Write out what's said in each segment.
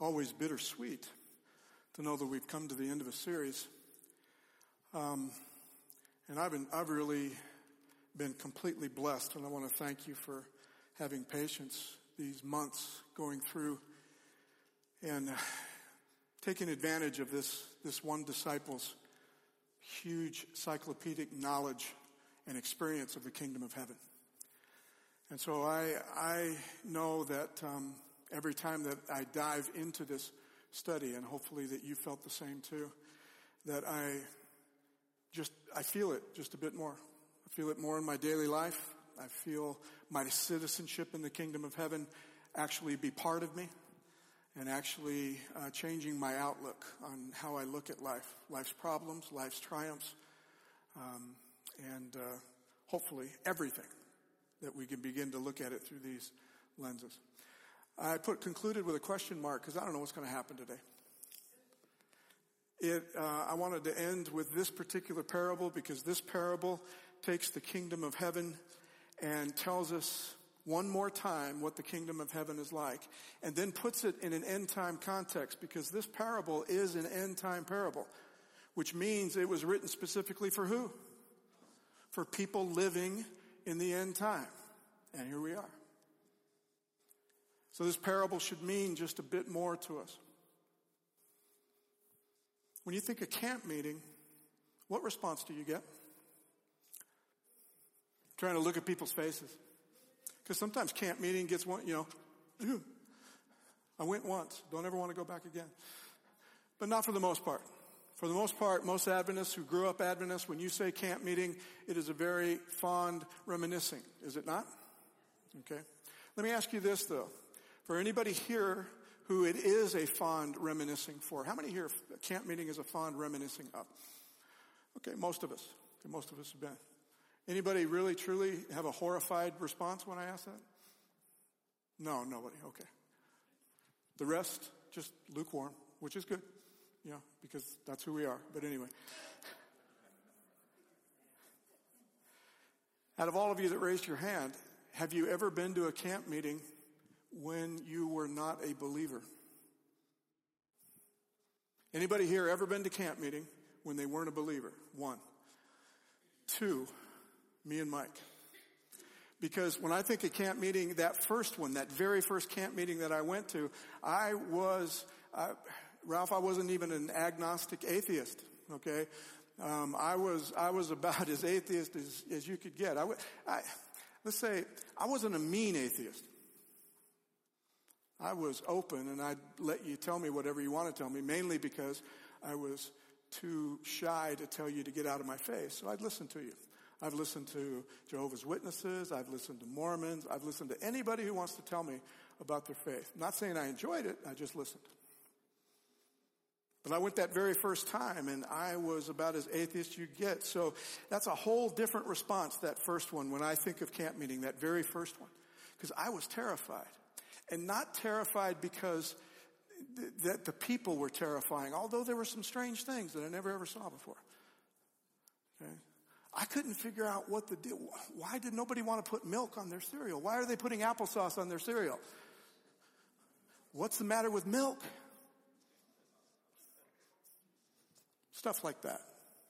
always bittersweet to know that we've come to the end of a series. And I've really been completely blessed, and I want to thank you for having patience these months going through and taking advantage of this one disciple's huge encyclopedic knowledge and experience of the kingdom of heaven. And so I know that every time that I dive into this study, and hopefully that you felt the same too, that I feel it just a bit more. I feel it more in my daily life. I feel my citizenship in the kingdom of heaven actually be part of me and actually changing my outlook on how I look at life, life's problems, life's triumphs, and hopefully everything, that we can begin to look at it through these lenses. I concluded with a question mark because I don't know what's going to happen today. I wanted to end with this particular parable because this parable takes the kingdom of heaven and tells us one more time what the kingdom of heaven is like, and then puts it in an end time context, because this parable is an end time parable, which means it was written specifically for who? For people living in the end time. And here we are. So this parable should mean just a bit more to us. When you think of camp meeting, what response do you get? Trying to look at people's faces. Because sometimes camp meeting gets one, I went once, don't ever want to go back again. But not for the most part. For the most part, most Adventists who grew up Adventists, when you say camp meeting, it is a very fond reminiscing, is it not? Okay. Let me ask you this though. For anybody here who it is a fond reminiscing for, how many here camp meeting is a fond reminiscing of? Okay, most of us. Okay, most of us have been. Anybody really truly have a horrified response when I ask that? No, nobody. Okay. The rest, just lukewarm, which is good. Because that's who we are. But anyway. Out of all of you that raised your hand, have you ever been to a camp meeting when you were not a believer? Anybody here ever been to camp meeting when they weren't a believer? 1. 2, me and Mike. Because when I think of camp meeting, that first one, that very first camp meeting that I went to, Ralph, I wasn't even an agnostic atheist, okay? I was about as atheist as you could get. Let's say I wasn't a mean atheist. I was open, and I'd let you tell me whatever you want to tell me, mainly because I was too shy to tell you to get out of my face. So I'd listen to you. I've listened to Jehovah's Witnesses. I've listened to Mormons. I've listened to anybody who wants to tell me about their faith. I'm not saying I enjoyed it. I just listened. But I went that very first time, and I was about as atheist you'd get. So that's a whole different response, that first one, when I think of camp meeting, that very first one. Because I was terrified. And not terrified because that the people were terrifying, although there were some strange things that I never ever saw before. Okay? I couldn't figure out what the deal. Why did nobody want to put milk on their cereal? Why are they putting applesauce on their cereal? What's the matter with milk? Stuff like that.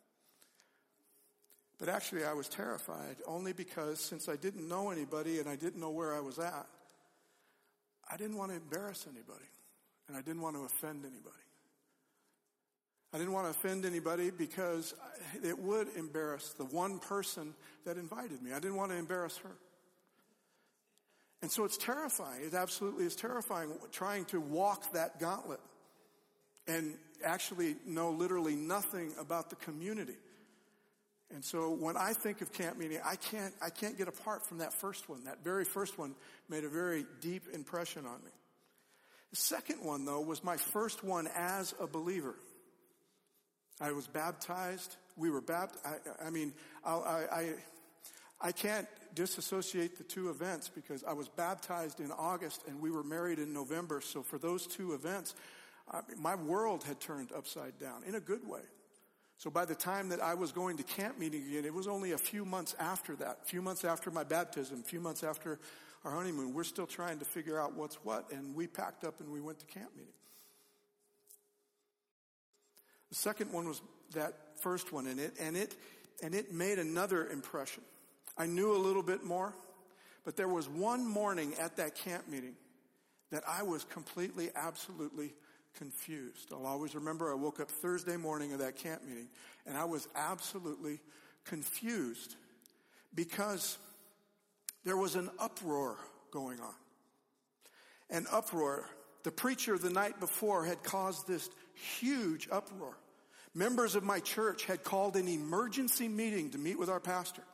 But actually I was terrified only because since I didn't know anybody and I didn't know where I was at, I didn't want to embarrass anybody, and I didn't want to offend anybody. I didn't want to offend anybody because it would embarrass the one person that invited me. I didn't want to embarrass her. And so it's terrifying. It absolutely is terrifying trying to walk that gauntlet and actually know literally nothing about the community. And so when I think of camp meeting, I can't get apart from that first one. That very first one made a very deep impression on me. The second one, though, was my first one as a believer. I was baptized. We were baptized. I can't disassociate the two events because I was baptized in August and we were married in November. So for those two events, my world had turned upside down in a good way. So by the time that I was going to camp meeting again, it was only a few months after that, a few months after my baptism, a few months after our honeymoon. We're still trying to figure out what's what, and we packed up and we went to camp meeting. The second one was that first one, and it made another impression. I knew a little bit more, but there was one morning at that camp meeting that I was completely, absolutely confused. I'll always remember I woke up Thursday morning of that camp meeting, and I was absolutely confused because there was an uproar going on. An uproar. The preacher the night before had caused this huge uproar. Members of my church had called an emergency meeting to meet with our pastor.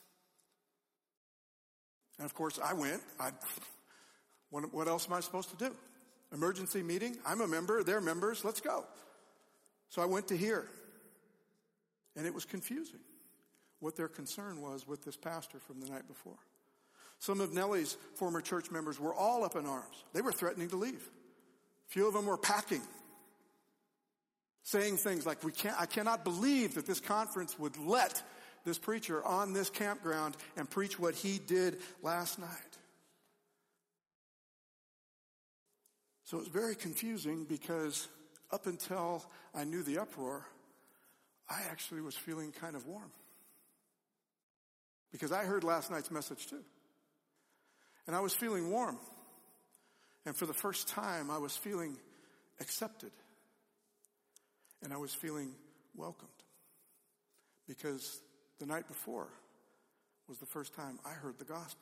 And of course I went. What else am I supposed to do? Emergency meeting? I'm a member. They're members. Let's go. So I went to hear. And it was confusing what their concern was with this pastor from the night before. Some of Nellie's former church members were all up in arms. They were threatening to leave. A few of them were packing, saying things like, I cannot believe that this conference would let this preacher on this campground and preach what he did last night. So it was very confusing because up until I knew the uproar, I actually was feeling kind of warm. Because I heard last night's message too. And I was feeling warm. And for the first time, I was feeling accepted. And I was feeling welcomed. Because the night before was the first time I heard the gospel.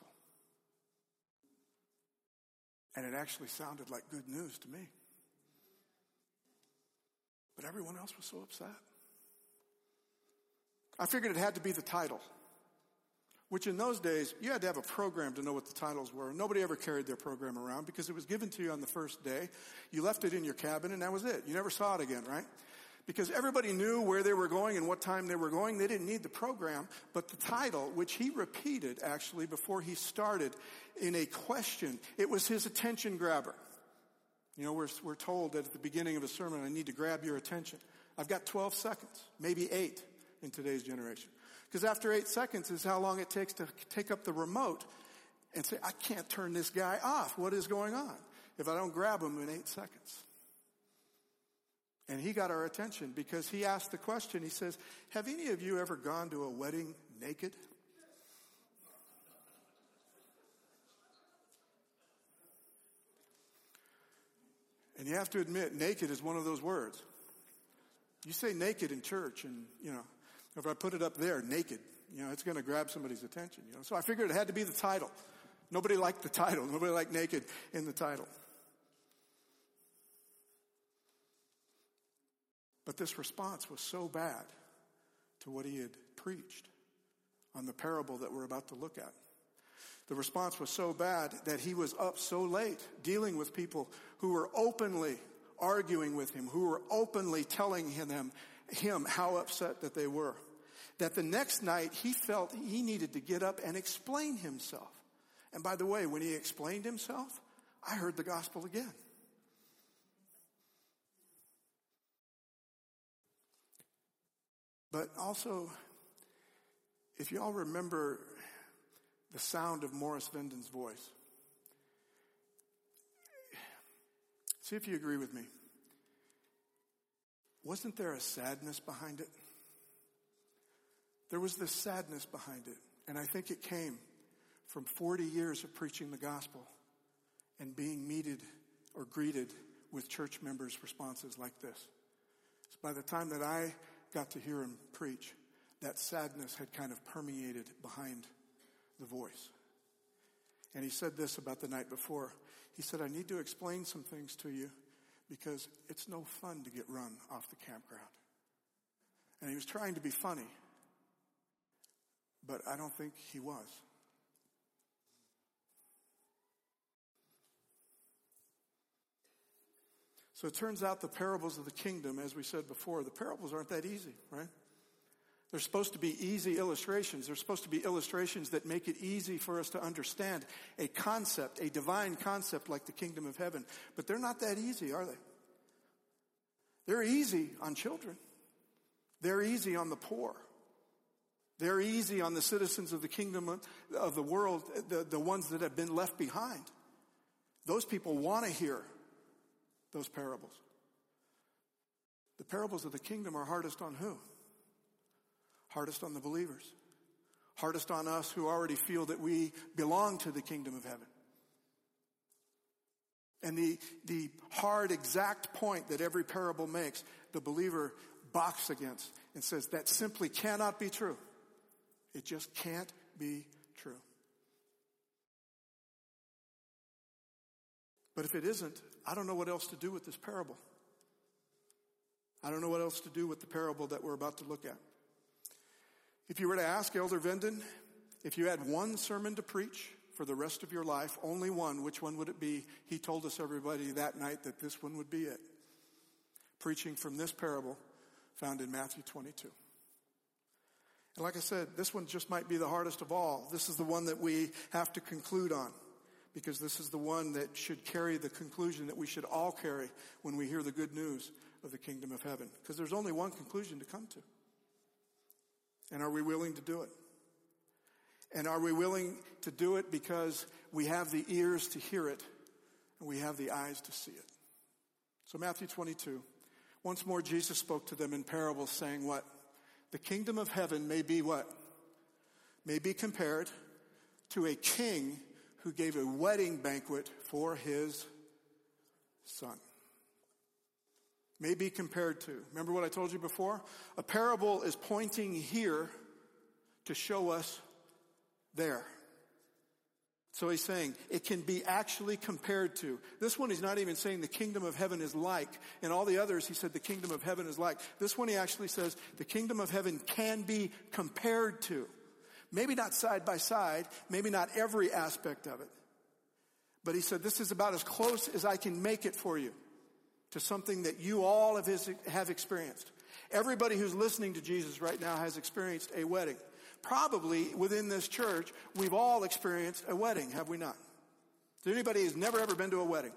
And it actually sounded like good news to me. But everyone else was so upset. I figured it had to be the title. Which in those days, you had to have a program to know what the titles were. Nobody ever carried their program around because it was given to you on the first day. You left it in your cabin and that was it. You never saw it again, right? Because everybody knew where they were going and what time they were going. They didn't need the program. But the title, which he repeated actually before he started in a question, it was his attention grabber. You know, we're told that at the beginning of a sermon, I need to grab your attention. I've got 12 seconds, maybe 8 in today's generation. Because after 8 seconds is how long it takes to take up the remote and say, I can't turn this guy off. What is going on? If I don't grab him in 8 seconds. And he got our attention because he asked the question. He says, have any of you ever gone to a wedding naked? And you have to admit, naked is one of those words. You say naked in church and, if I put it up there, naked, it's going to grab somebody's attention. So I figured it had to be the title. Nobody liked the title. Nobody liked naked in the title. But this response was so bad to what he had preached on the parable that we're about to look at. The response was so bad that he was up so late dealing with people who were openly arguing with him, who were openly telling him how upset that they were. That the next night he felt he needed to get up and explain himself. And by the way, when he explained himself, I heard the gospel again. But also, if you all remember the sound of Morris Vinden's voice, see if you agree with me. Wasn't there a sadness behind it? There was this sadness behind it. And I think it came from 40 years of preaching the gospel and being greeted with church members' responses like this. So by the time that I got to hear him preach, that sadness had kind of permeated behind the voice. And he said this about the night before. He said, I need to explain some things to you because it's no fun to get run off the campground. And he was trying to be funny, but I don't think he was. So it turns out the parables of the kingdom, as we said before, the parables aren't that easy, right? They're supposed to be easy illustrations. They're supposed to be illustrations that make it easy for us to understand a concept, a divine concept like the kingdom of heaven. But they're not that easy, are they? They're easy on children. They're easy on the poor. They're easy on the citizens of the kingdom of the world, the ones that have been left behind. Those people want to hear those parables. The parables of the kingdom are hardest on who? Hardest on the believers. Hardest on us who already feel that we belong to the kingdom of heaven. And the hard, exact point that every parable makes, the believer balks against and says, that simply cannot be true. It just can't be true. But if it isn't, I don't know what else to do with this parable. I don't know what else to do with the parable that we're about to look at. If you were to ask Elder Venden, if you had one sermon to preach for the rest of your life, only one, which one would it be? He told us, everybody, that night that this one would be it. Preaching from this parable found in Matthew 22. And like I said, this one just might be the hardest of all. This is the one that we have to conclude on, because this is the one that should carry the conclusion that we should all carry when we hear the good news of the kingdom of heaven. Because there's only one conclusion to come to. And are we willing to do it? And are we willing to do it because we have the ears to hear it and we have the eyes to see it? So Matthew 22, once more Jesus spoke to them in parables, saying what? The kingdom of heaven may be what? May be compared to a king who gave a wedding banquet for his son. May be compared to. Remember what I told you before? A parable is pointing here to show us there. So he's saying it can be actually compared to. This one he's not even saying the kingdom of heaven is like. In all the others he said the kingdom of heaven is like. This one he actually says the kingdom of heaven can be compared to. Maybe not side by side, maybe not every aspect of it. But he said this is about as close as I can make it for you to something that you all have experienced. Everybody who's listening to Jesus right now has experienced a wedding. Probably within this church, we've all experienced a wedding, have we not? Is there anybody who's never ever been to a wedding?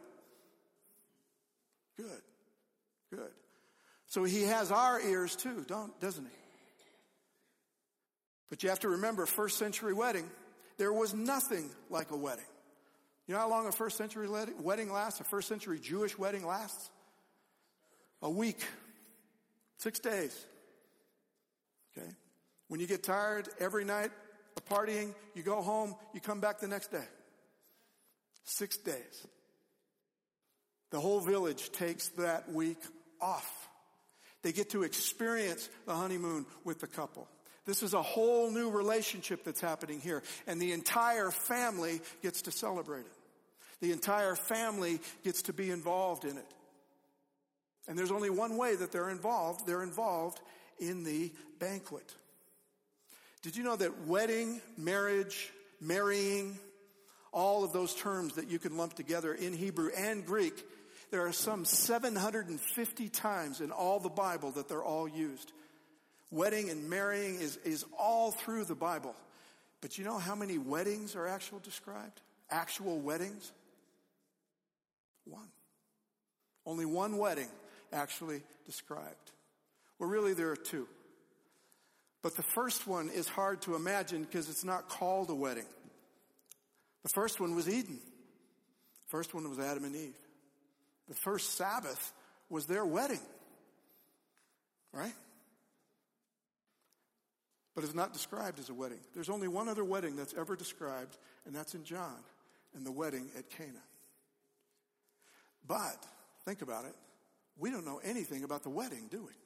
Good. So he has our ears too, doesn't he? But you have to remember, first century wedding, there was nothing like a wedding. You know how long a first century wedding lasts? A first century Jewish wedding lasts? A week. 6 days. Okay? When you get tired every night of partying, you go home, you come back the next day. 6 days. The whole village takes that week off. They get to experience the honeymoon with the couple. This is a whole new relationship that's happening here. And the entire family gets to celebrate it. The entire family gets to be involved in it. And there's only one way that they're involved. They're involved in the banquet. Did you know that wedding, marriage, marrying, all of those terms that you can lump together in Hebrew and Greek, there are some 750 times in all the Bible that they're all used. Wedding and marrying is all through the Bible. But you know how many weddings are actually described? Actual weddings? One. Only one wedding actually described. Well, really there are two. But the first one is hard to imagine because it's not called a wedding. The first one was Eden. The first one was Adam and Eve. The first Sabbath was their wedding. Right? But it's not described as a wedding. There's only one other wedding that's ever described, and that's in John, and the wedding at Cana. But, think about it, we don't know anything about the wedding, do we?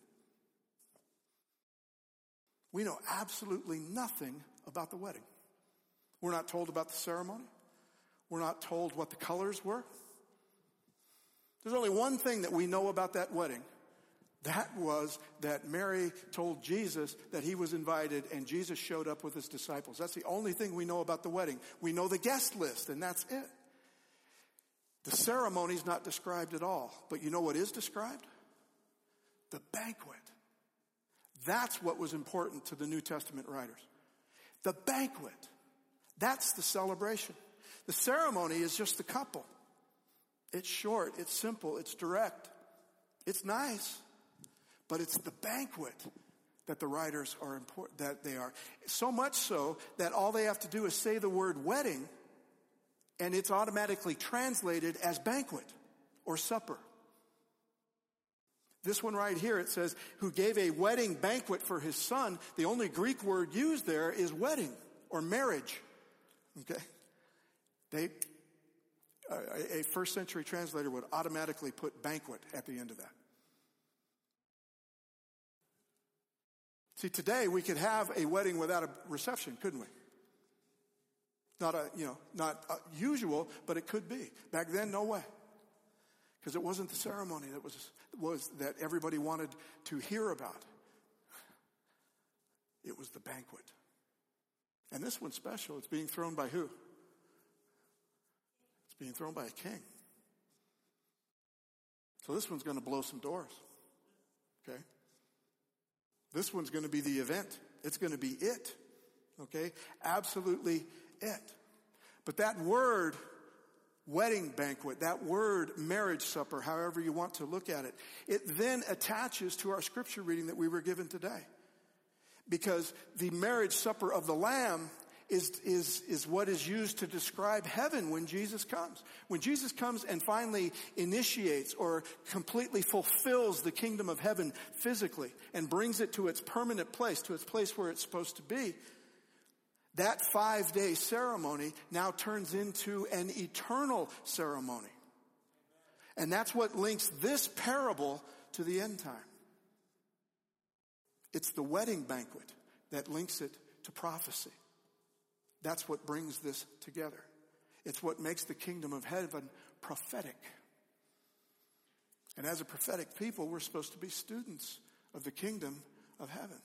We know absolutely nothing about the wedding. We're not told about the ceremony. We're not told what the colors were. There's only one thing that we know about that wedding. That was that Mary told Jesus that he was invited and Jesus showed up with his disciples. That's the only thing we know about the wedding. We know the guest list and that's it. The ceremony's not described at all. But you know what is described? The banquet. That's what was important to the New Testament writers. The banquet. That's the celebration. The ceremony is just the couple. It's short, it's simple, it's direct. It's nice. But it's the banquet that the writers are important, that they are. So much so that all they have to do is say the word wedding and it's automatically translated as banquet or supper. This one right here, it says, who gave a wedding banquet for his son. The only Greek word used there is wedding or marriage. Okay? A first century translator would automatically put banquet at the end of that. See, today we could have a wedding without a reception, couldn't we? Not usual, but it could be. Back then, no way. Because it wasn't the ceremony that was that everybody wanted to hear about. It was the banquet. And this one's special. It's being thrown by who? It's being thrown by a king. So this one's going to blow some doors. Okay? This one's going to be the event. It's going to be it. Okay? Absolutely it. But that word, wedding banquet, that word marriage supper, however you want to look at it, it then attaches to our scripture reading that we were given today. Because the marriage supper of the Lamb is what is used to describe heaven when Jesus comes. When Jesus comes and finally initiates or completely fulfills the kingdom of heaven physically and brings it to its permanent place, to its place where it's supposed to be, that 5-day ceremony now turns into an eternal ceremony. And that's what links this parable to the end time. It's the wedding banquet that links it to prophecy. That's what brings this together. It's what makes the kingdom of heaven prophetic. And as a prophetic people, we're supposed to be students of the kingdom of heaven.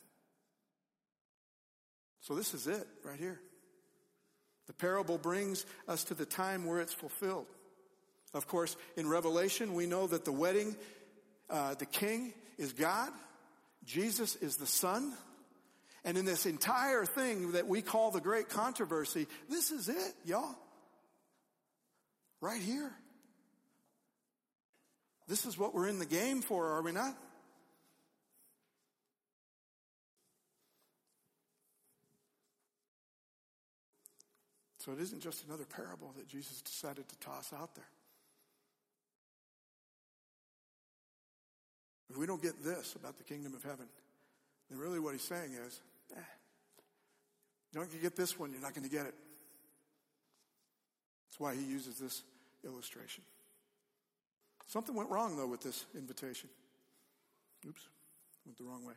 So this is it right here. The parable brings us to the time where it's fulfilled. Of course, in Revelation, we know that the wedding, the king is God. Jesus is the Son. And in this entire thing that we call the great controversy, this is it, y'all. Right here. This is what we're in the game for, are we not? So it isn't just another parable that Jesus decided to toss out there. If we don't get this about the kingdom of heaven, then really what he's saying is, you don't get this one, you're not going to get it. That's why he uses this illustration. Something went wrong, though, with this invitation. Oops, went the wrong way.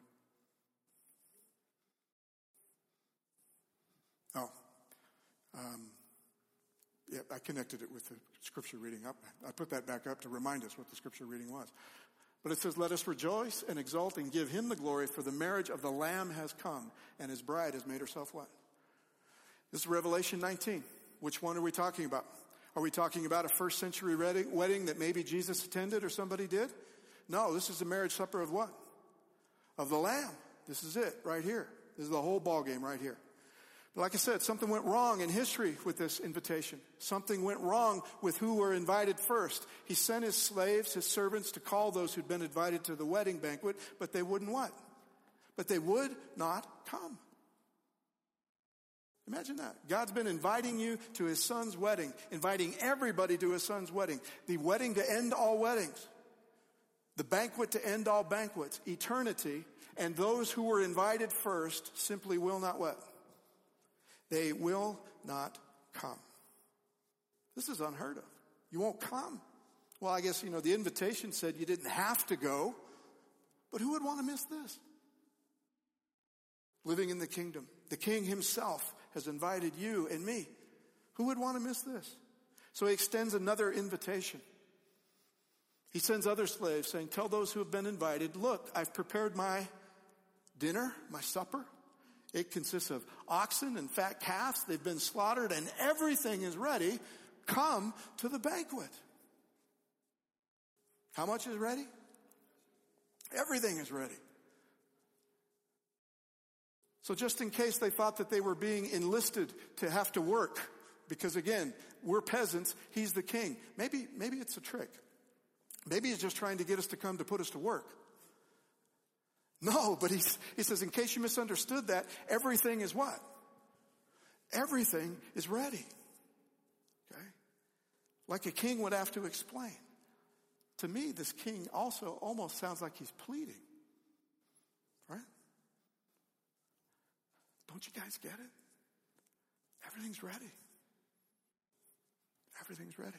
Yeah, I connected it with the scripture reading up. I put that back up to remind us what the scripture reading was. But it says, let us rejoice and exult and give him the glory, for the marriage of the Lamb has come, and his bride has made herself what? This is Revelation 19. Which one are we talking about? Are we talking about a first century wedding that maybe Jesus attended or somebody did? No, this is the marriage supper of what? Of the Lamb. This is it right here. This is the whole ball game right here. But like I said, something went wrong in history with this invitation. Something went wrong with who were invited first. He sent his slaves, his servants, to call those who'd been invited to the wedding banquet, but they wouldn't what? But they would not come. Imagine that. God's been inviting you to his son's wedding, inviting everybody to his son's wedding. The wedding to end all weddings. The banquet to end all banquets. Eternity. And those who were invited first simply will not what? They will not come. This is unheard of. You won't come. Well, I guess, the invitation said you didn't have to go. But who would want to miss this? Living in the kingdom. The king himself has invited you and me. Who would want to miss this? So he extends another invitation. He sends other slaves saying, tell those who have been invited, look, I've prepared my dinner, my supper. It consists of oxen and fat calves. They've been slaughtered and everything is ready. Come to the banquet. How much is ready? Everything is ready. So just in case they thought that they were being enlisted to have to work, because again, we're peasants, he's the king. Maybe it's a trick. Maybe he's just trying to get us to come to put us to work. No, but he says, in case you misunderstood that, everything is what? Everything is ready. Okay? Like a king would have to explain. to me, this king also almost sounds like he's pleading. Right? Don't you guys get it? Everything's ready. Everything's ready.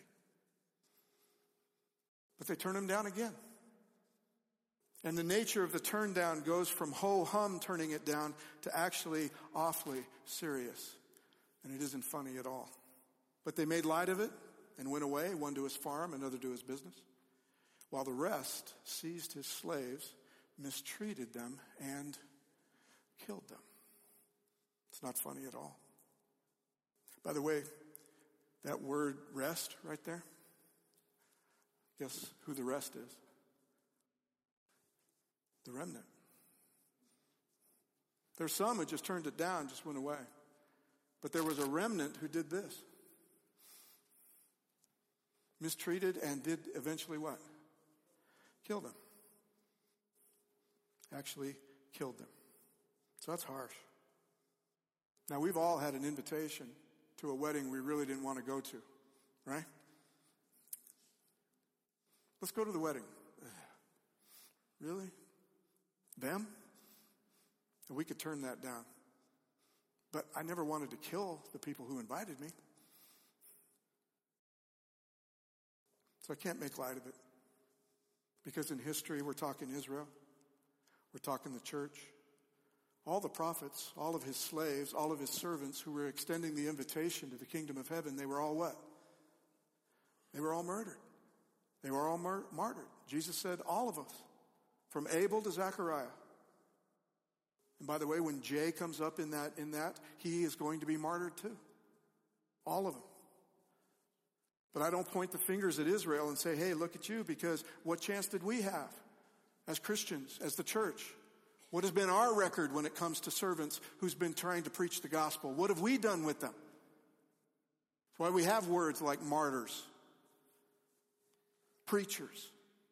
But they turn him down again. And the nature of the turn down goes from ho-hum turning it down to actually awfully serious. And it isn't funny at all. But they made light of it and went away, one to his farm, another to his business, while the rest seized his slaves, mistreated them, and killed them. It's not funny at all. By the way, that word rest right there, guess who the rest is? The remnant. There's some who just turned it down, just went away. But there was a remnant who did this. Mistreated and did eventually what? Kill them. Actually killed them. So that's harsh. Now we've all had an invitation to a wedding we really didn't want to go to, right? Let's go to the wedding. Really? Them? And we could turn that down. But I never wanted to kill the people who invited me. So I can't make light of it. Because in history, we're talking Israel. We're talking the church. All the prophets, all of his slaves, all of his servants who were extending the invitation to the kingdom of heaven, they were all what? They were all murdered. They were all martyred. Jesus said, all of us, from Abel to Zechariah. And by the way, when Jay comes up in that, he is going to be martyred too. All of them. But I don't point the fingers at Israel and say, hey, look at you, because what chance did we have as Christians, as the church? What has been our record when it comes to servants who's been trying to preach the gospel? What have we done with them? That's why we have words like martyrs, preachers.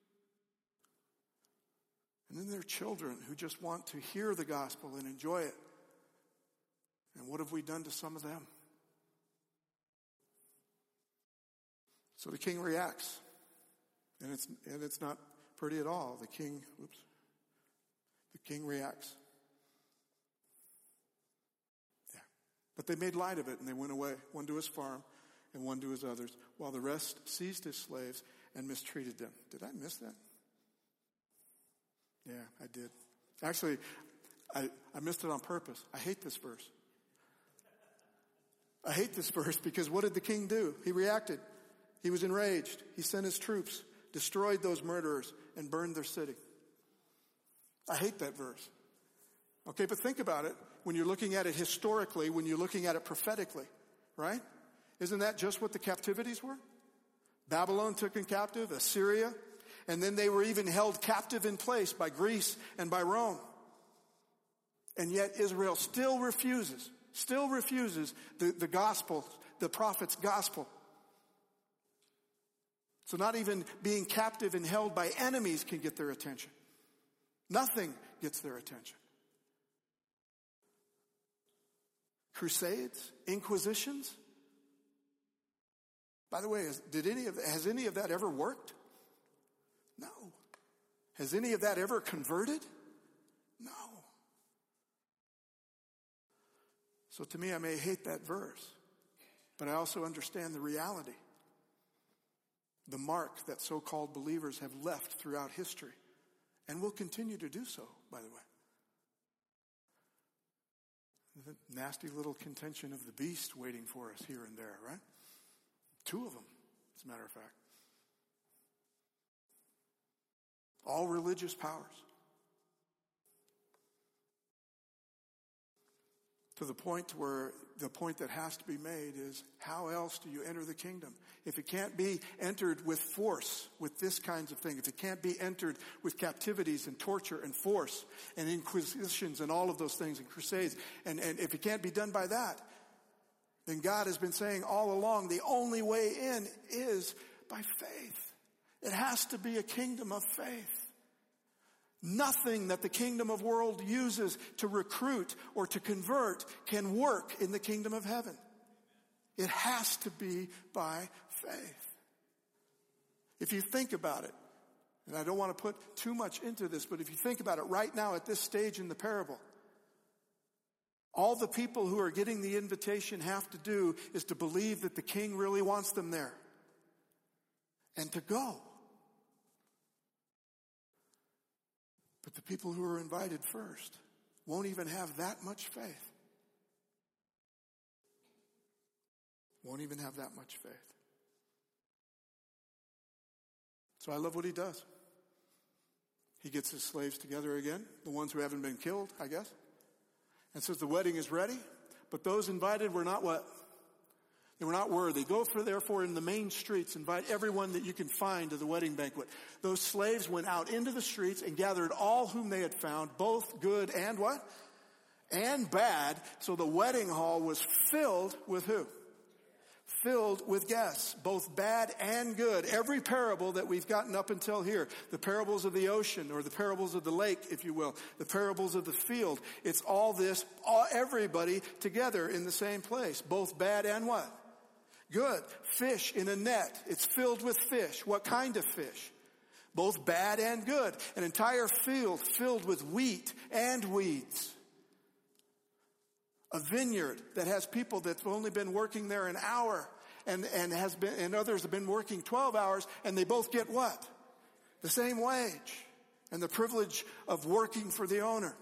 And then there are children who just want to hear the gospel and enjoy it. And what have we done to some of them? So the king reacts. And it's not pretty at all. The king reacts. Yeah. But they made light of it and they went away, one to his farm and one to his others, while the rest seized his slaves and mistreated them. Did I miss that? Yeah, I did. Actually, I missed it on purpose. I hate this verse. I hate this verse because what did the king do? He reacted. He was enraged. He sent his troops, destroyed those murderers, and burned their city. I hate that verse. Okay, but think about it when you're looking at it historically, when you're looking at it prophetically, right? Isn't that just what the captivities were? Babylon took in captive, Assyria, and then they were even held captive in place by Greece and by Rome. And yet Israel still refuses the gospel, the prophet's gospel. So not even being captive and held by enemies can get their attention. Nothing gets their attention. Crusades, inquisitions. By the way, has any of that ever worked? No. Has any of that ever converted? No. So to me, I may hate that verse, but I also understand the reality. The mark that so-called believers have left throughout history, and will continue to do so, by the way. The nasty little contention of the beast waiting for us here and there, right? 2 of them, as a matter of fact. All religious powers. To the point where the point that has to be made is, how else do you enter the kingdom? If it can't be entered with force, with this kinds of thing, if it can't be entered with captivities and torture and force and inquisitions and all of those things and crusades, and if it can't be done by that, then God has been saying all along, the only way in is by faith. It has to be a kingdom of faith. Nothing that the kingdom of world uses to recruit or to convert can work in the kingdom of heaven. It has to be by faith. If you think about it, And I don't want to put too much into this, but if you think about it right now at this stage in the parable, all the people who are getting the invitation have to do is to believe that the king really wants them there and to go. But the people who are invited first won't even have that much faith. Won't even have that much faith. So I love what he does. He gets his slaves together again, the ones who haven't been killed, I guess, and says the wedding is ready, but those invited were not what? They were not worthy. Go therefore in the main streets, invite everyone that you can find to the wedding banquet. Those slaves went out into the streets and gathered all whom they had found, both good and what? And bad. So the wedding hall was filled with who? Filled with guests, both bad and good. Every parable that we've gotten up until here, the parables of the ocean or the parables of the lake, if you will, the parables of the field, it's all this, everybody together in the same place, both bad and what? Good. Fish in a net. It's filled with fish. What kind of fish? Both bad and good. An entire field filled with wheat and weeds. A vineyard that has people that's only been working there an hour and others have been working 12 hours, and they both get what? The same wage and the privilege of working for the owner.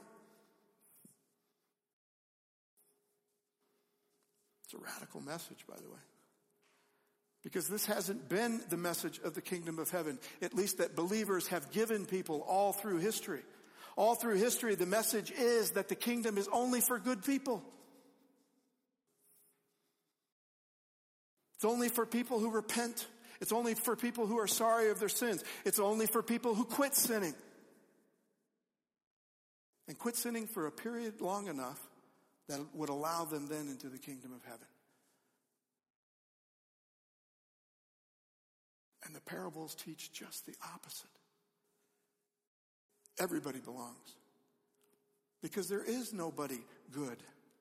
It's a radical message, by the way. Because this hasn't been the message of the kingdom of heaven, at least that believers have given people all through history. All through history, the message is that the kingdom is only for good people. It's only for people who repent. It's only for people who are sorry of their sins. It's only for people who quit sinning. And quit sinning for a period long enough that would allow them then into the kingdom of heaven. And the parables teach just the opposite. Everybody belongs. Because there is nobody good.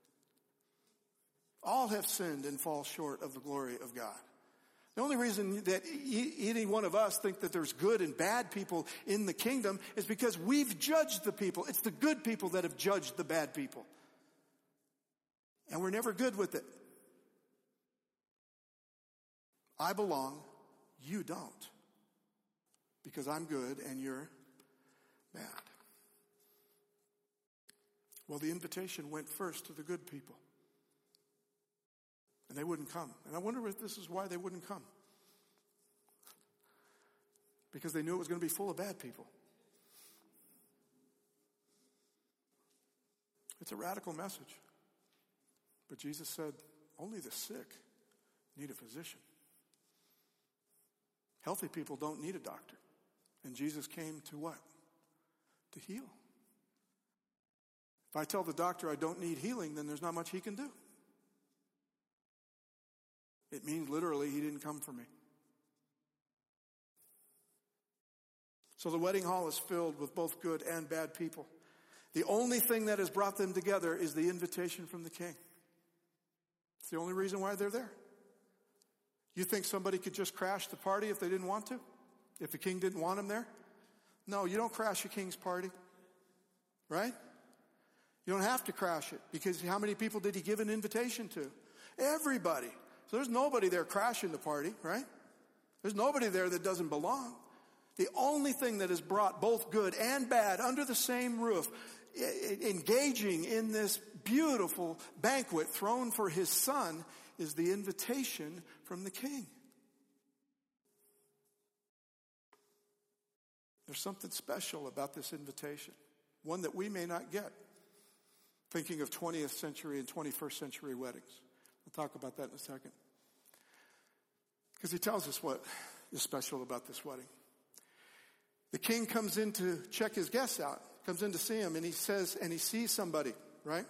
All have sinned and fall short of the glory of God. The only reason that any one of us think that there's good and bad people in the kingdom is because we've judged the people. It's the good people that have judged the bad people. And we're never good with it. I belong. You don't. Because I'm good and you're bad. Well, the invitation went first to the good people. And they wouldn't come. And I wonder if this is why they wouldn't come. Because they knew it was going to be full of bad people. It's a radical message. But Jesus said, only the sick need a physician. Healthy people don't need a doctor. And Jesus came to what? To heal. If I tell the doctor I don't need healing, then there's not much he can do. It means literally he didn't come for me. So the wedding hall is filled with both good and bad people. The only thing that has brought them together is the invitation from the king. It's the only reason why they're there. You think somebody could just crash the party if they didn't want to? If the king didn't want them there? No, you don't crash a king's party. Right? You don't have to crash it. Because how many people did he give an invitation to? Everybody. So there's nobody there crashing the party, right? There's nobody there that doesn't belong. The only thing that has brought both good and bad under the same roof, engaging in this beautiful banquet thrown for his son, is the invitation from the king. There's something special about this invitation, one that we may not get. Thinking of 20th century and 21st century weddings. We'll talk about that in a second. Because he tells us what is special about this wedding. The king comes in to check his guests out, comes in to see him, and he says, and he sees somebody, right?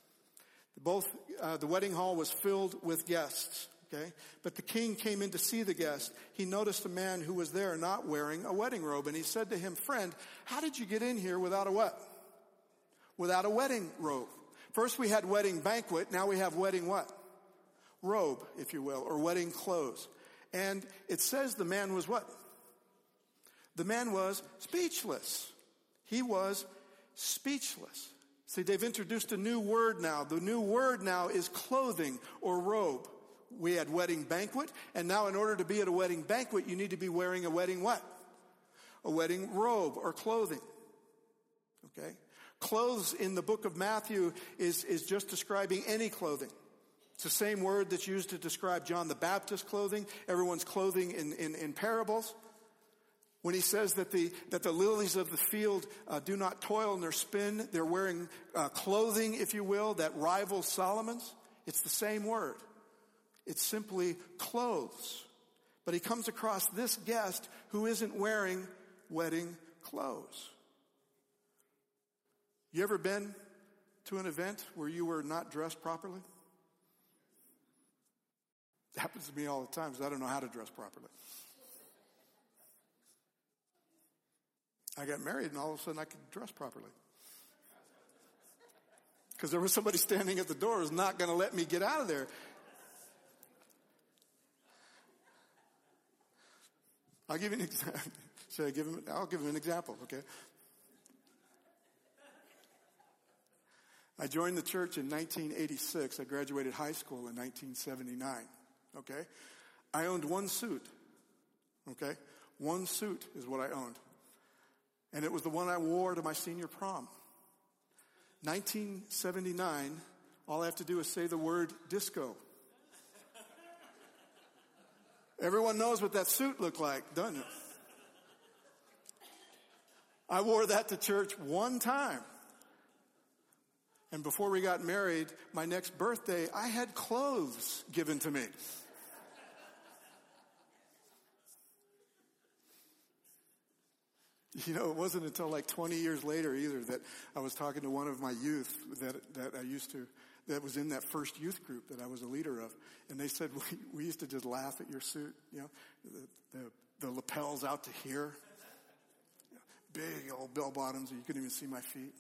The wedding hall was filled with guests, okay? But the king came in to see the guest. He noticed a man who was there not wearing a wedding robe, and he said to him, friend, how did you get in here without a what? Without a wedding robe. First we had wedding banquet, now we have wedding what? Robe, if you will, or wedding clothes. And it says the man was what? The man was speechless. He was speechless. See, they've introduced a new word now. The new word now is clothing or robe. We had wedding banquet, and now in order to be at a wedding banquet, you need to be wearing a wedding what? A wedding robe or clothing. Okay? Clothes in the book of Matthew is just describing any clothing. It's the same word that's used to describe John the Baptist's clothing, everyone's clothing in parables. When he says that the lilies of the field do not toil nor spin, they're wearing clothing, if you will, that rivals Solomon's. It's the same word. It's simply clothes. But he comes across this guest who isn't wearing wedding clothes. You ever been to an event where you were not dressed properly? It happens to me all the time because I don't know how to dress properly. I got married and all of a sudden I could dress properly. Because there was somebody standing at the door who was not going to let me get out of there. I'll give you an example. Should I give him? I'll give him an example, okay? I joined the church in 1986. I graduated high school in 1979, okay? I owned one suit, okay? One suit is what I owned. And it was the one I wore to my senior prom. 1979, all I have to do is say the word disco. Everyone knows what that suit looked like, doesn't it? I wore that to church one time. And before we got married, my next birthday, I had clothes given to me. You know, it wasn't until like 20 years later either that I was talking to one of my youth that was in that first youth group that I was a leader of. And they said, we used to just laugh at your suit, you know, the lapels out to here. Big old bell bottoms, you couldn't even see my feet.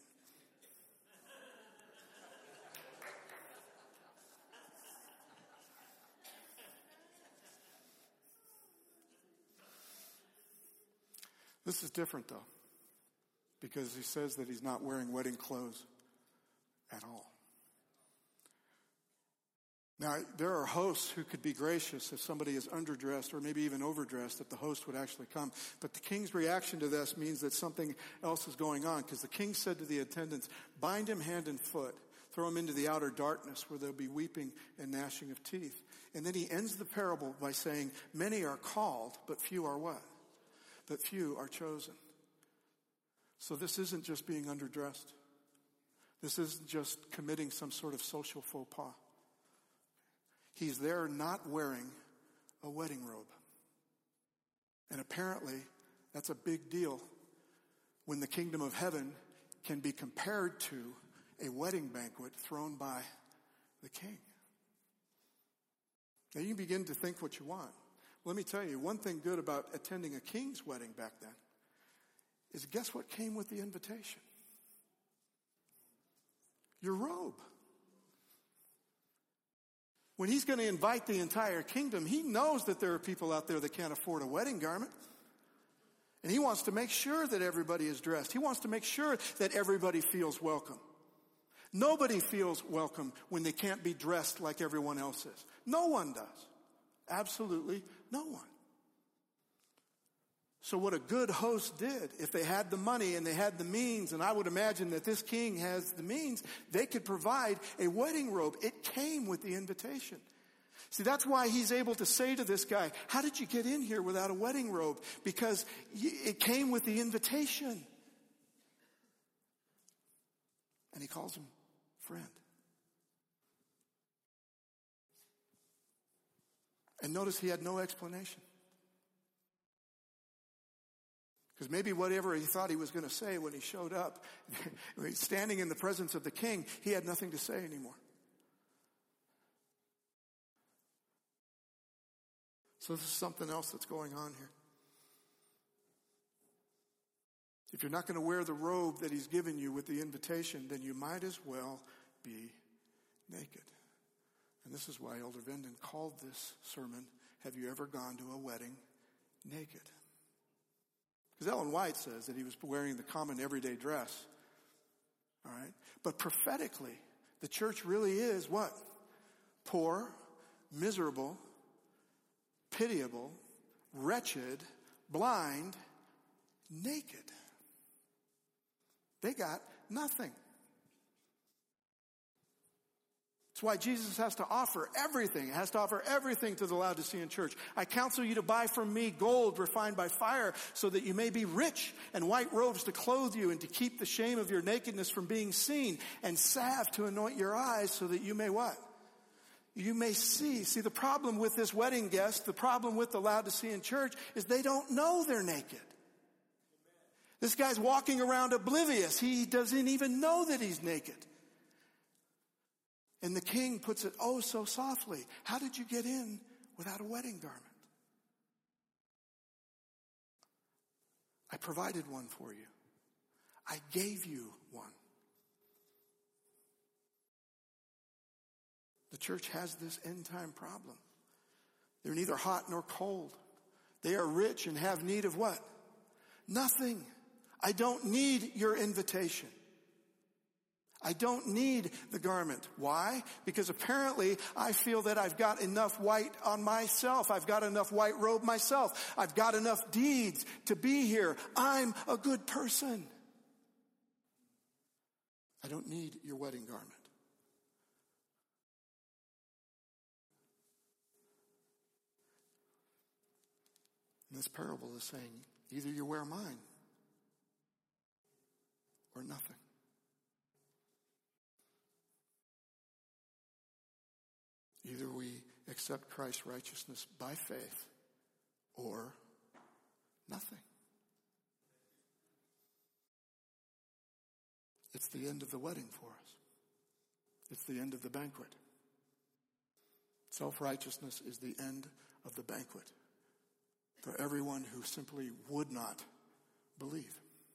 This is different, though, because he says that he's not wearing wedding clothes at all. Now, there are hosts who could be gracious if somebody is underdressed or maybe even overdressed, that the host would actually come. But the king's reaction to this means that something else is going on, because the king said to the attendants, bind him hand and foot, throw him into the outer darkness where there'll be weeping and gnashing of teeth. And then he ends the parable by saying, many are called, but few are what? But few are chosen. So this isn't just being underdressed. This isn't just committing some sort of social faux pas. He's there not wearing a wedding robe. And apparently, that's a big deal when the kingdom of heaven can be compared to a wedding banquet thrown by the king. Now you can begin to think what you want. Let me tell you, one thing good about attending a king's wedding back then is guess what came with the invitation? Your robe. When he's going to invite the entire kingdom, he knows that there are people out there that can't afford a wedding garment. And he wants to make sure that everybody is dressed. He wants to make sure that everybody feels welcome. Nobody feels welcome when they can't be dressed like everyone else is. No one does. Absolutely no one. So what a good host did, if they had the money and they had the means, and I would imagine that this king has the means, they could provide a wedding robe. It came with the invitation. See, that's why he's able to say to this guy, how did you get in here without a wedding robe? Because it came with the invitation. And he calls him friend. And notice he had no explanation. Because maybe whatever he thought he was going to say when he showed up, standing in the presence of the king, he had nothing to say anymore. So this is something else that's going on here. If you're not going to wear the robe that he's given you with the invitation, then you might as well be naked. And this is why Elder Venden called this sermon, Have You Ever Gone to a Wedding Naked? Because Ellen White says that he was wearing the common everyday dress. All right? But prophetically, the church really is what? Poor, miserable, pitiable, wretched, blind, naked. They got nothing. That's why Jesus has to offer everything. He has to offer everything to the Laodicean church. I counsel you to buy from me gold refined by fire so that you may be rich, and white robes to clothe you and to keep the shame of your nakedness from being seen, and salve to anoint your eyes so that you may what? You may see. See, the problem with this wedding guest, the problem with the Laodicean church is they don't know they're naked. This guy's walking around oblivious. He doesn't even know that he's naked. And the king puts it oh so softly. How did you get in without a wedding garment? I provided one for you. I gave you one. The church has this end time problem. They're neither hot nor cold. They are rich and have need of what? Nothing. I don't need your invitation. I don't need the garment. Why? Because apparently I feel that I've got enough white on myself. I've got enough white robe myself. I've got enough deeds to be here. I'm a good person. I don't need your wedding garment. And this parable is saying, either you wear mine or nothing. Either we accept Christ's righteousness by faith or nothing. It's the end of the wedding for us. It's the end of the banquet. Self-righteousness is the end of the banquet for everyone who simply would not believe.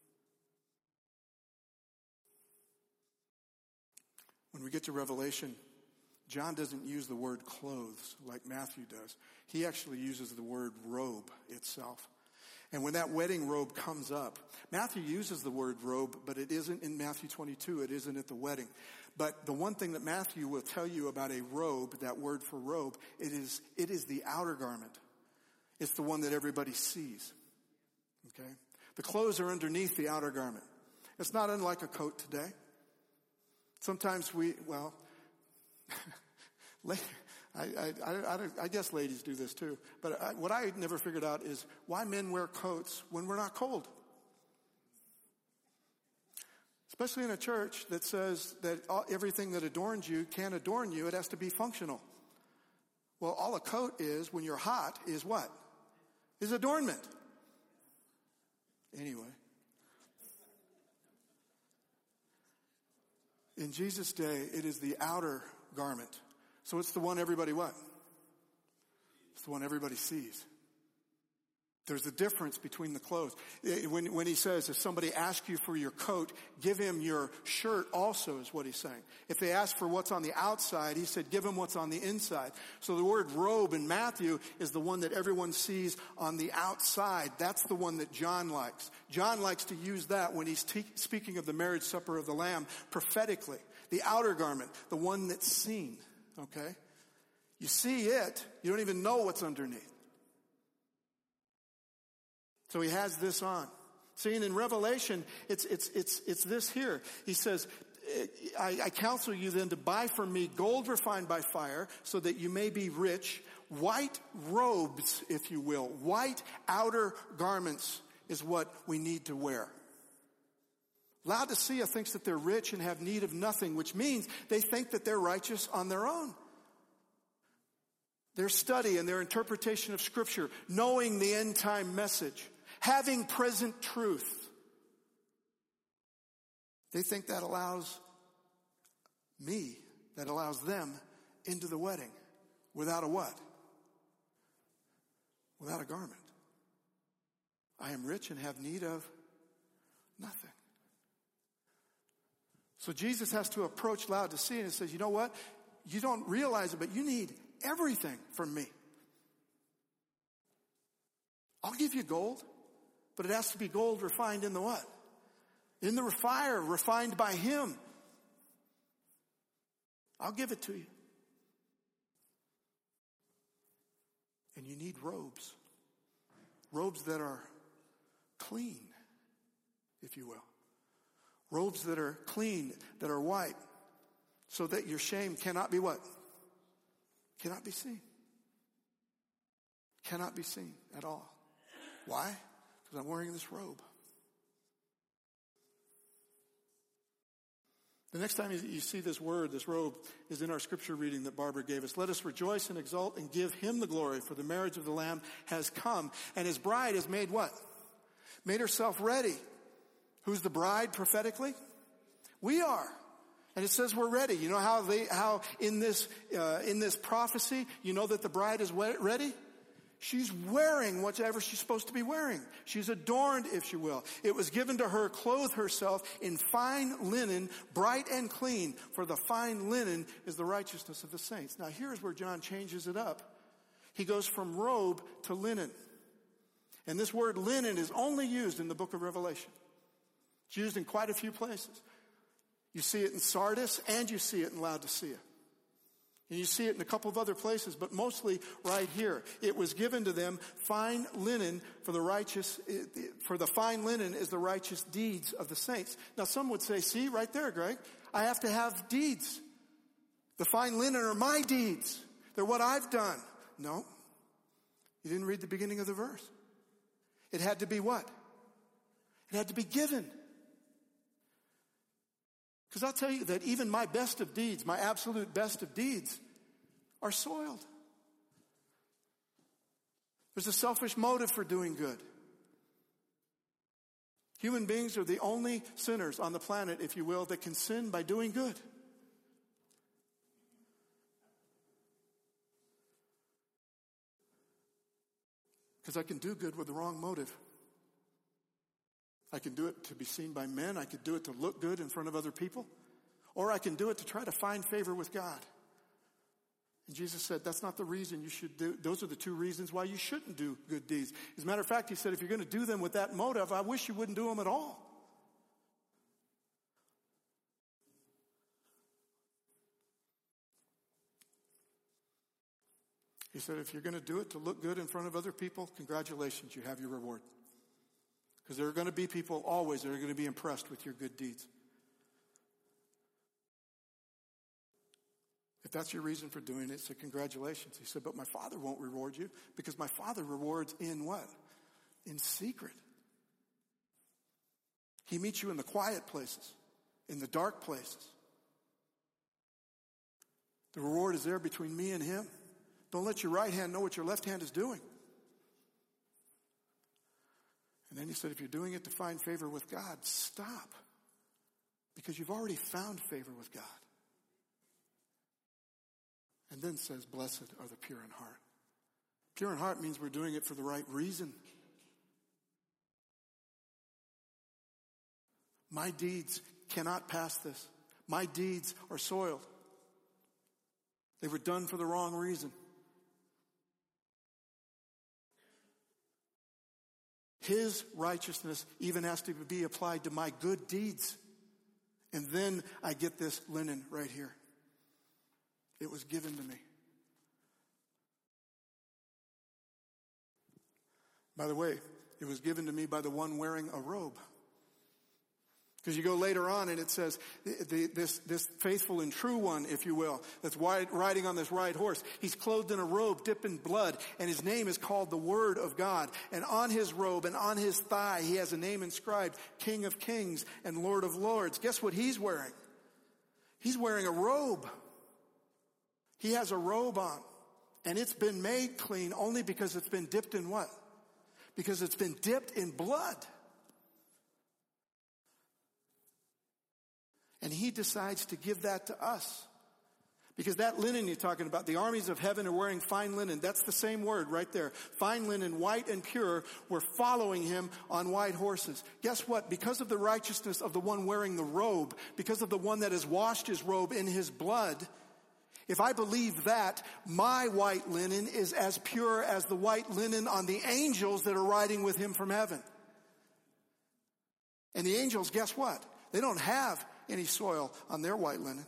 When we get to Revelation, John doesn't use the word clothes like Matthew does. He actually uses the word robe itself. And when that wedding robe comes up, Matthew uses the word robe, but it isn't in Matthew 22. It isn't at the wedding. But the one thing that Matthew will tell you about a robe, that word for robe, it is the outer garment. It's the one that everybody sees. Okay? The clothes are underneath the outer garment. It's not unlike a coat today. Sometimes I guess ladies do this too. But what I never figured out is why men wear coats when we're not cold. Especially in a church that says that everything that adorns you can't adorn you. It has to be functional. Well, all a coat is when you're hot is what? Is adornment. Anyway. In Jesus' day, it is the outer garment. So it's the one everybody what? It's the one everybody sees. There's a difference between the clothes. When he says, if somebody asks you for your coat, give him your shirt also is what he's saying. If they ask for what's on the outside, he said, give him what's on the inside. So the word robe in Matthew is the one that everyone sees on the outside. That's the one that John likes. John likes to use that when he's speaking of the marriage supper of the Lamb prophetically. The outer garment, the one that's seen. Okay? You see it, you don't even know what's underneath. So he has this on. See, and in Revelation, it's this here. He says, I counsel you then to buy from me gold refined by fire so that you may be rich. White robes, if you will. White outer garments is what we need to wear. Laodicea thinks that they're rich and have need of nothing, which means they think that they're righteous on their own. Their study and their interpretation of Scripture, knowing the end time message, having present truth. They think that allows them into the wedding without a what? Without a garment. I am rich and have need of nothing. So Jesus has to approach Laodicea and says, you know what? You don't realize it, but you need everything from me. I'll give you gold. But it has to be gold refined in the what? In the fire, refined by him. I'll give it to you. And you need robes. Robes that are clean, if you will. Robes that are clean, that are white, so that your shame cannot be what? Cannot be seen. Cannot be seen at all. Why? Because I'm wearing this robe. The next time you see this word, this robe, is in our scripture reading that Barbara gave us. Let us rejoice and exult and give him the glory, for the marriage of the Lamb has come, and his bride has made what? Made herself ready. Who's the bride prophetically? We are. And it says we're ready. You know how in this prophecy, you know that the bride is ready? She's wearing whatever she's supposed to be wearing. She's adorned, if you will. It was given to her, clothe herself in fine linen, bright and clean, for the fine linen is the righteousness of the saints. Now here's where John changes it up. He goes from robe to linen. And this word linen is only used in the book of Revelation. It's used in quite a few places. You see it in Sardis and you see it in Laodicea. And you see it in a couple of other places, but mostly right here. It was given to them fine linen for the righteous, for the fine linen is the righteous deeds of the saints. Now some would say, see right there, Greg, I have to have deeds. The fine linen are my deeds. They're what I've done. No, you didn't read the beginning of the verse. It had to be what? It had to be given. Because I'll tell you that even my best of deeds, my absolute best of deeds, are soiled. There's a selfish motive for doing good. Human beings are the only sinners on the planet, if you will, that can sin by doing good. Because I can do good with the wrong motive. I can do it to be seen by men. I could do it to look good in front of other people. Or I can do it to try to find favor with God. And Jesus said, that's not the reason you should do. Those are the two reasons why you shouldn't do good deeds. As a matter of fact, he said, if you're going to do them with that motive, I wish you wouldn't do them at all. He said, if you're going to do it to look good in front of other people, congratulations, you have your reward. Because there are going to be people always that are going to be impressed with your good deeds. If that's your reason for doing it, so congratulations. He said, but my Father won't reward you because my Father rewards in what? In secret. He meets you in the quiet places, in the dark places. The reward is there between me and him. Don't let your right hand know what your left hand is doing. And then he said, if you're doing it to find favor with God, stop. Because you've already found favor with God. And then says, blessed are the pure in heart. Pure in heart means we're doing it for the right reason. My deeds cannot pass this. My deeds are soiled. They were done for the wrong reason. His righteousness even has to be applied to my good deeds. And then I get this linen right here. It was given to me. By the way, it was given to me by the one wearing a robe. Because you go later on and it says, this faithful and true one, if you will, that's riding on this white horse, he's clothed in a robe dipped in blood, and his name is called the Word of God. And on his robe and on his thigh, he has a name inscribed, King of Kings and Lord of Lords. Guess what he's wearing? He's wearing a robe. He has a robe on. And it's been made clean only because it's been dipped in what? Because it's been dipped in blood. And he decides to give that to us. Because that linen you're talking about, the armies of heaven are wearing fine linen. That's the same word right there. Fine linen, white and pure, were following him on white horses. Guess what? Because of the righteousness of the one wearing the robe, because of the one that has washed his robe in his blood, if I believe that, my white linen is as pure as the white linen on the angels that are riding with him from heaven. And the angels, guess what? They don't have any soil on their white linen.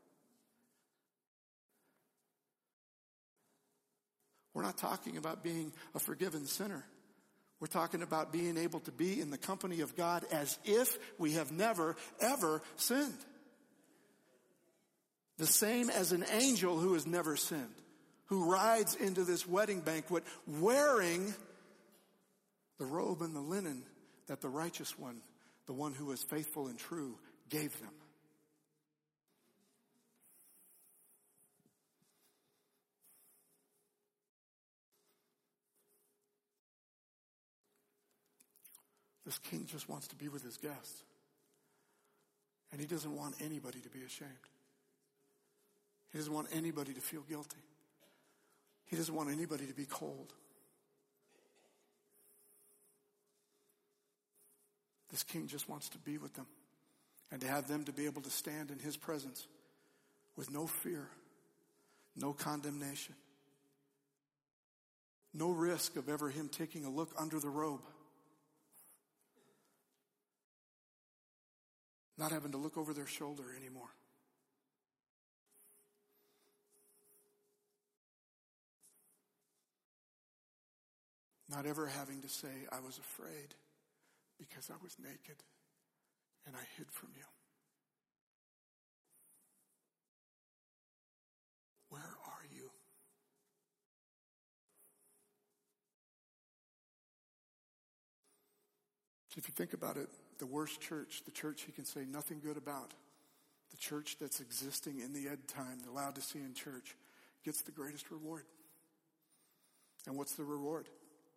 We're not talking about being a forgiven sinner. We're talking about being able to be in the company of God as if we have never, ever sinned. The same as an angel who has never sinned, who rides into this wedding banquet wearing the robe and the linen that the righteous one, the one who is faithful and true, gave them. This king just wants to be with his guests. And he doesn't want anybody to be ashamed. He doesn't want anybody to feel guilty. He doesn't want anybody to be cold. This king just wants to be with them and to have them to be able to stand in his presence with no fear, no condemnation, no risk of ever him taking a look under the robe. Not having to look over their shoulder anymore. Not ever having to say, I was afraid because I was naked and I hid from you. Where are you? If you think about it, the worst church, the church he can say nothing good about, the church that's existing in the end time, the Laodicean church, gets the greatest reward. And what's the reward?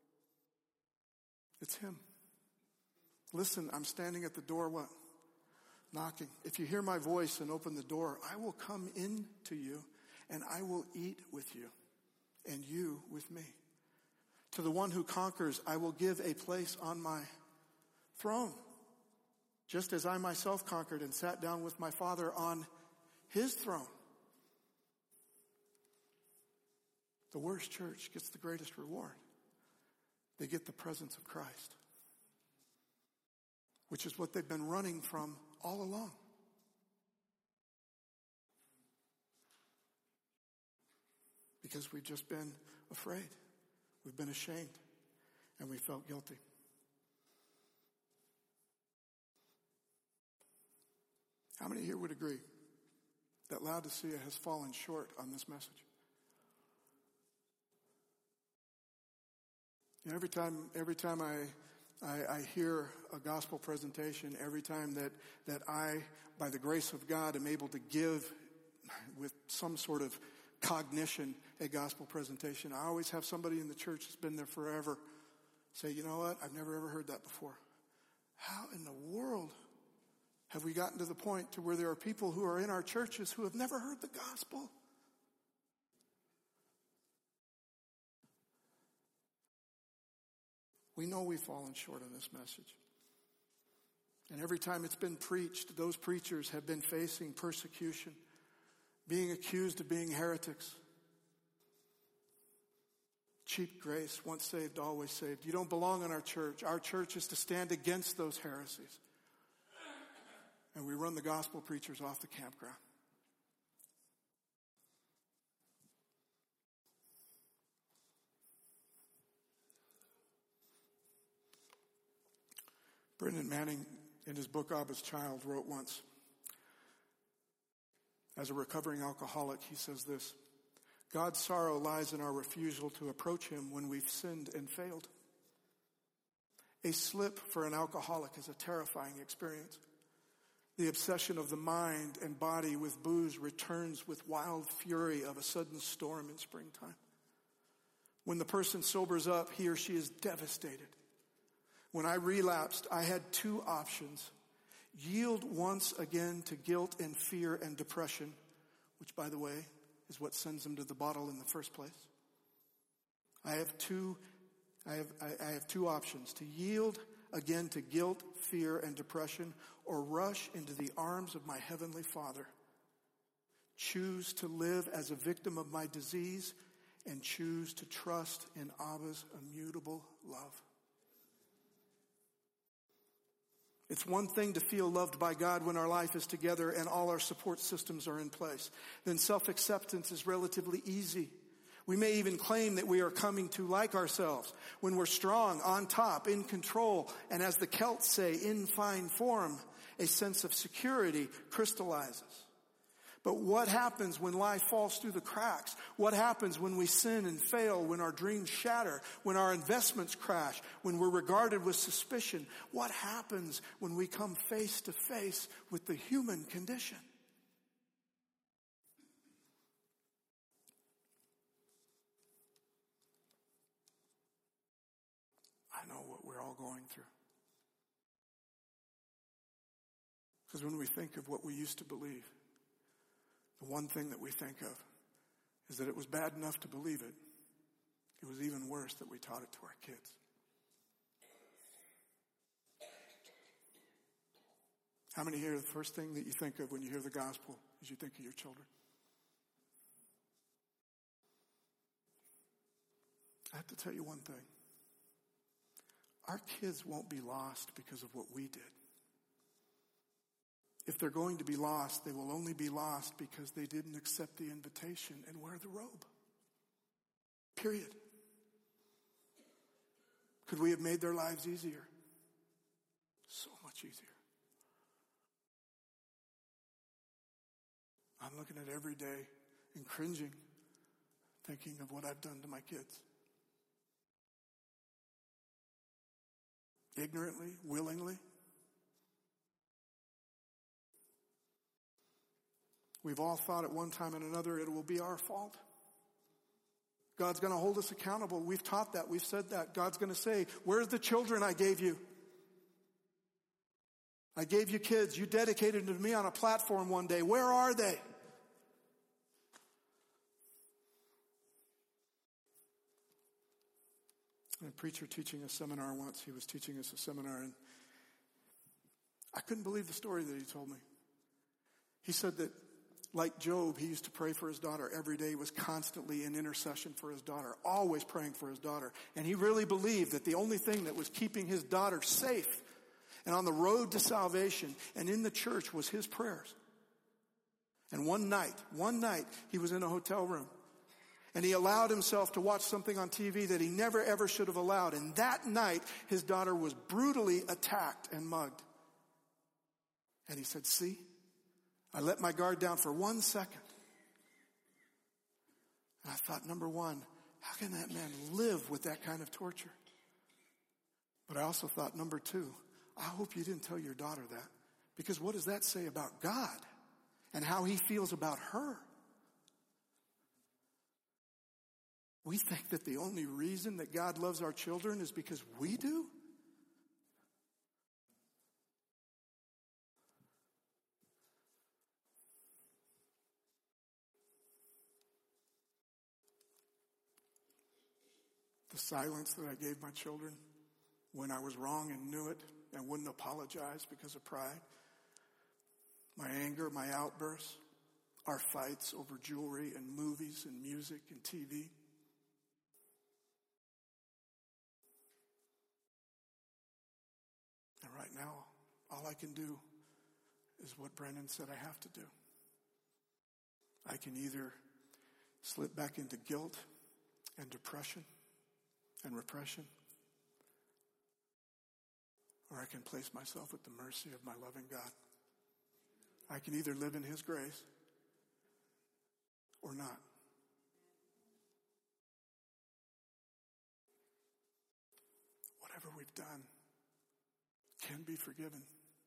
It's him. Listen, I'm standing at the door, what? Knocking. If you hear my voice and open the door, I will come in to you and I will eat with you and you with me. To the one who conquers, I will give a place on my throne. Just as I myself conquered and sat down with my Father on his throne. The worst church gets the greatest reward. They get the presence of Christ, which is what they've been running from all along. Because we've just been afraid. We've been ashamed. And we felt guilty. How many here would agree that Laodicea has fallen short on this message? You know, every time I hear a gospel presentation, every time that I, by the grace of God, am able to give with some sort of cognition a gospel presentation, I always have somebody in the church that's been there forever say, you know what, I've never ever heard that before. How in the world have we gotten to the point to where there are people who are in our churches who have never heard the gospel? We know we've fallen short on this message. And every time it's been preached, those preachers have been facing persecution, being accused of being heretics. Cheap grace, once saved, always saved. You don't belong in our church. Our church is to stand against those heresies. And we run the gospel preachers off the campground. Brendan Manning, in his book Abba's Child, wrote once, as a recovering alcoholic, he says this, God's sorrow lies in our refusal to approach him when we've sinned and failed. A slip for an alcoholic is a terrifying experience. The obsession of the mind and body with booze returns with wild fury of a sudden storm in springtime. When the person sobers up, he or she is devastated. When I relapsed, I had two options. Yield once again to guilt and fear and depression, which, by the way, is what sends them to the bottle in the first place. I have two options. To yield again to guilt, fear, and depression, or rush into the arms of my Heavenly Father. Choose to live as a victim of my disease and choose to trust in Abba's immutable love. It's one thing to feel loved by God when our life is together and all our support systems are in place. Then self-acceptance is relatively easy. We may even claim that we are coming to like ourselves when we're strong, on top, in control, and as the Celts say, in fine form, a sense of security crystallizes. But what happens when life falls through the cracks? What happens when we sin and fail, when our dreams shatter, when our investments crash, when we're regarded with suspicion? What happens when we come face to face with the human condition? I know what we're all going through. Because when we think of what we used to believe, the one thing that we think of is that it was bad enough to believe it. It was even worse that we taught it to our kids. How many here, the first thing that you think of when you hear the gospel is you think of your children? I have to tell you one thing. Our kids won't be lost because of what we did. If they're going to be lost, they will only be lost because they didn't accept the invitation and wear the robe. Period. Could we have made their lives easier? So much easier. I'm looking at every day and cringing, thinking of what I've done to my kids. Ignorantly, willingly. We've all thought at one time and another it will be our fault. God's going to hold us accountable. We've taught that. We've said that. God's going to say, where's the children I gave you? I gave you kids. You dedicated them to me on a platform one day. Where are they? A preacher teaching a seminar once, he was teaching us a seminar, and I couldn't believe the story that he told me. He said that, like Job, he used to pray for his daughter every day. He was constantly in intercession for his daughter, always praying for his daughter. And he really believed that the only thing that was keeping his daughter safe and on the road to salvation and in the church was his prayers. And one night, he was in a hotel room. And he allowed himself to watch something on TV that he never ever should have allowed. And that night, his daughter was brutally attacked and mugged. And he said, see, I let my guard down for 1 second. And I thought, number one, how can that man live with that kind of torture? But I also thought, number two, I hope you didn't tell your daughter that. Because what does that say about God and how he feels about her? We think that the only reason that God loves our children is because we do? The silence that I gave my children when I was wrong and knew it and wouldn't apologize because of pride. My anger, my outbursts, our fights over jewelry and movies and music and TV. And right now, all I can do is what Brendan said I have to do. I can either slip back into guilt and depression and repression, or I can place myself at the mercy of my loving God. I can either live in his grace or not. Whatever we've done can be forgiven.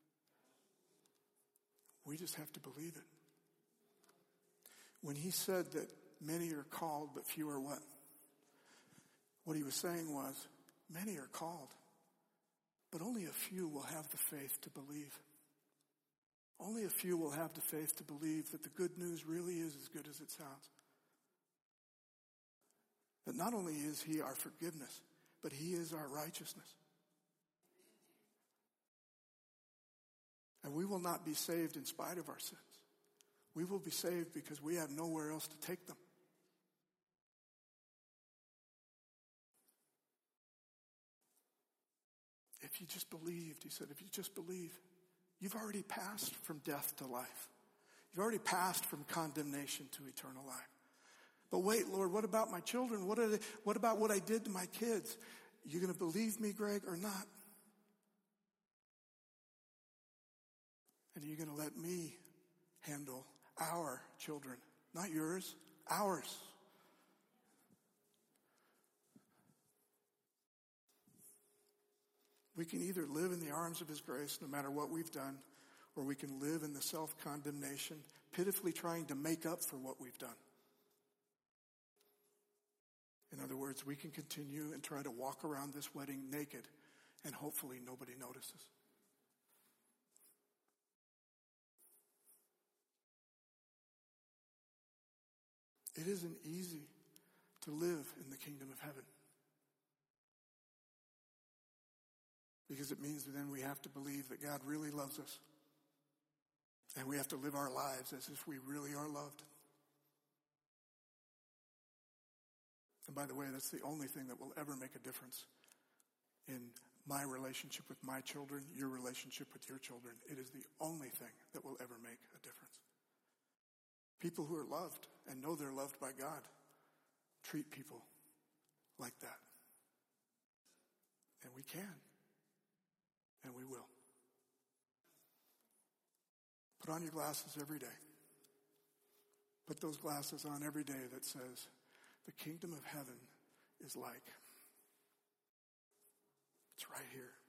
We just have to believe it. When he said that many are called, but few are what? What he was saying was, many are called, but only a few will have the faith to believe. Only a few will have the faith to believe that the good news really is as good as it sounds. That not only is he our forgiveness, but he is our righteousness. And we will not be saved in spite of our sins. We will be saved because we have nowhere else to take them. If if you just believed, he said, if you just believe, you've already passed from death to life. You've already passed from condemnation to eternal life. But wait, Lord, what about my children? What about what I did to my kids? You going to believe me, Greg, or not? And are you going to let me handle our children? Not yours, ours. We can either live in the arms of his grace no matter what we've done, or we can live in the self-condemnation, pitifully trying to make up for what we've done. In other words, we can continue and try to walk around this wedding naked, and hopefully nobody notices. It isn't easy to live in the kingdom of heaven. Because it means that then we have to believe that God really loves us. And we have to live our lives as if we really are loved. And by the way, that's the only thing that will ever make a difference in my relationship with my children, your relationship with your children. It is the only thing that will ever make a difference. People who are loved and know they're loved by God treat people like that. And we can. And we will. Put on your glasses every day. Put those glasses on every day that says, the kingdom of heaven is like. It's right here.